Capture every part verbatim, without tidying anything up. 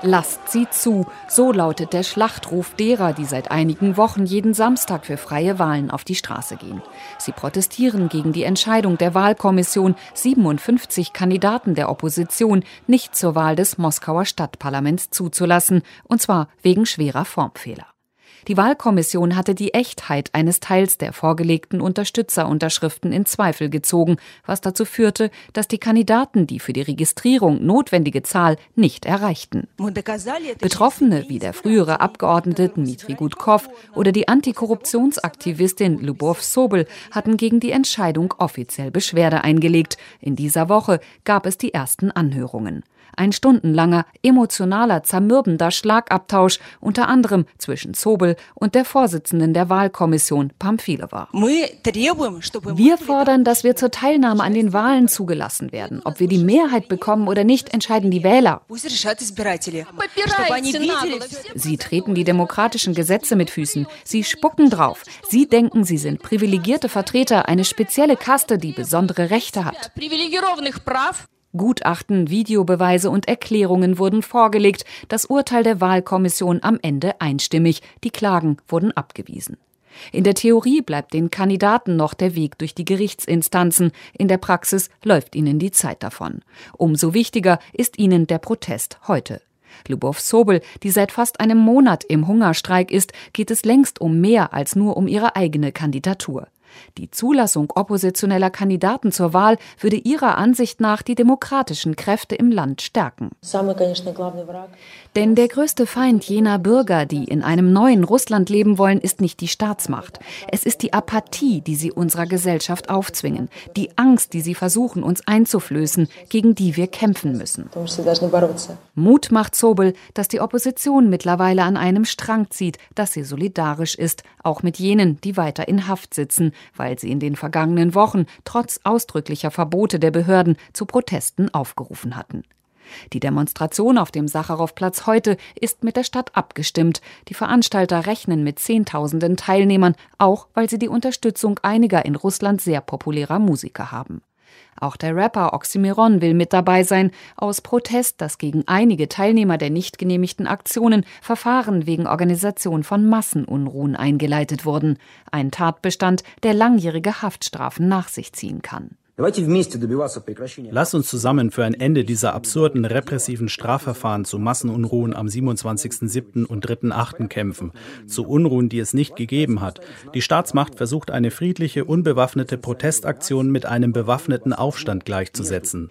Lasst sie zu, so lautet der Schlachtruf derer, die seit einigen Wochen jeden Samstag für freie Wahlen auf die Straße gehen. Sie protestieren gegen die Entscheidung der Wahlkommission, siebenundfünfzig Kandidaten der Opposition nicht zur Wahl des Moskauer Stadtparlaments zuzulassen, und zwar wegen schwerer Formfehler. Die Wahlkommission hatte die Echtheit eines Teils der vorgelegten Unterstützerunterschriften in Zweifel gezogen, was dazu führte, dass die Kandidaten die für die Registrierung notwendige Zahl nicht erreichten. Betroffene wie der frühere Abgeordnete Dmitri Gudkov oder die Antikorruptionsaktivistin Lyubov Sobol hatten gegen die Entscheidung offiziell Beschwerde eingelegt. In dieser Woche gab es die ersten Anhörungen. Ein stundenlanger, emotionaler, zermürbender Schlagabtausch, unter anderem zwischen Sobol und der Vorsitzenden der Wahlkommission, Pamfilova. Wir fordern, dass wir zur Teilnahme an den Wahlen zugelassen werden. Ob wir die Mehrheit bekommen oder nicht, entscheiden die Wähler. Sie treten die demokratischen Gesetze mit Füßen. Sie spucken drauf. Sie denken, sie sind privilegierte Vertreter, eine spezielle Kaste, die besondere Rechte hat. Gutachten, Videobeweise und Erklärungen wurden vorgelegt, das Urteil der Wahlkommission am Ende einstimmig, die Klagen wurden abgewiesen. In der Theorie bleibt den Kandidaten noch der Weg durch die Gerichtsinstanzen, in der Praxis läuft ihnen die Zeit davon. Umso wichtiger ist ihnen der Protest heute. Lyubov Sobol, die seit fast einem Monat im Hungerstreik ist, geht es längst um mehr als nur um ihre eigene Kandidatur. Die Zulassung oppositioneller Kandidaten zur Wahl würde ihrer Ansicht nach die demokratischen Kräfte im Land stärken. Denn der größte Feind jener Bürger, die in einem neuen Russland leben wollen, ist nicht die Staatsmacht. Es ist die Apathie, die sie unserer Gesellschaft aufzwingen. Die Angst, die sie versuchen, uns einzuflößen, gegen die wir kämpfen müssen. Mut macht Sobol, dass die Opposition mittlerweile an einem Strang zieht, dass sie solidarisch ist, auch mit jenen, die weiter in Haft sitzen, weil sie in den vergangenen Wochen trotz ausdrücklicher Verbote der Behörden zu Protesten aufgerufen hatten. Die Demonstration auf dem Sacharow-Platz heute ist mit der Stadt abgestimmt. Die Veranstalter rechnen mit Zehntausenden Teilnehmern, auch weil sie die Unterstützung einiger in Russland sehr populärer Musiker haben. Auch der Rapper Oxymiron will mit dabei sein, aus Protest, dass gegen einige Teilnehmer der nicht genehmigten Aktionen Verfahren wegen Organisation von Massenunruhen eingeleitet wurden. Ein Tatbestand, der langjährige Haftstrafen nach sich ziehen kann. Lass uns zusammen für ein Ende dieser absurden repressiven Strafverfahren zu Massenunruhen am siebenundzwanzigsten siebten und dritten achten kämpfen. Zu Unruhen, die es nicht gegeben hat. Die Staatsmacht versucht, eine friedliche, unbewaffnete Protestaktion mit einem bewaffneten Aufstand gleichzusetzen.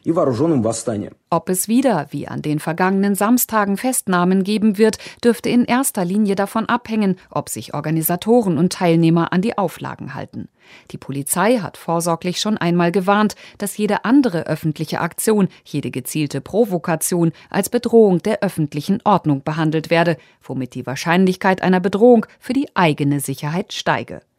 Ob es wieder, wie an den vergangenen Samstagen, Festnahmen geben wird, dürfte in erster Linie davon abhängen, ob sich Organisatoren und Teilnehmer an die Auflagen halten. Die Polizei hat vorsorglich schon einmal gewarnt, dass jede andere öffentliche Aktion, jede gezielte Provokation als Bedrohung der öffentlichen Ordnung behandelt werde, womit die Wahrscheinlichkeit einer Bedrohung für die eigene Sicherheit steige.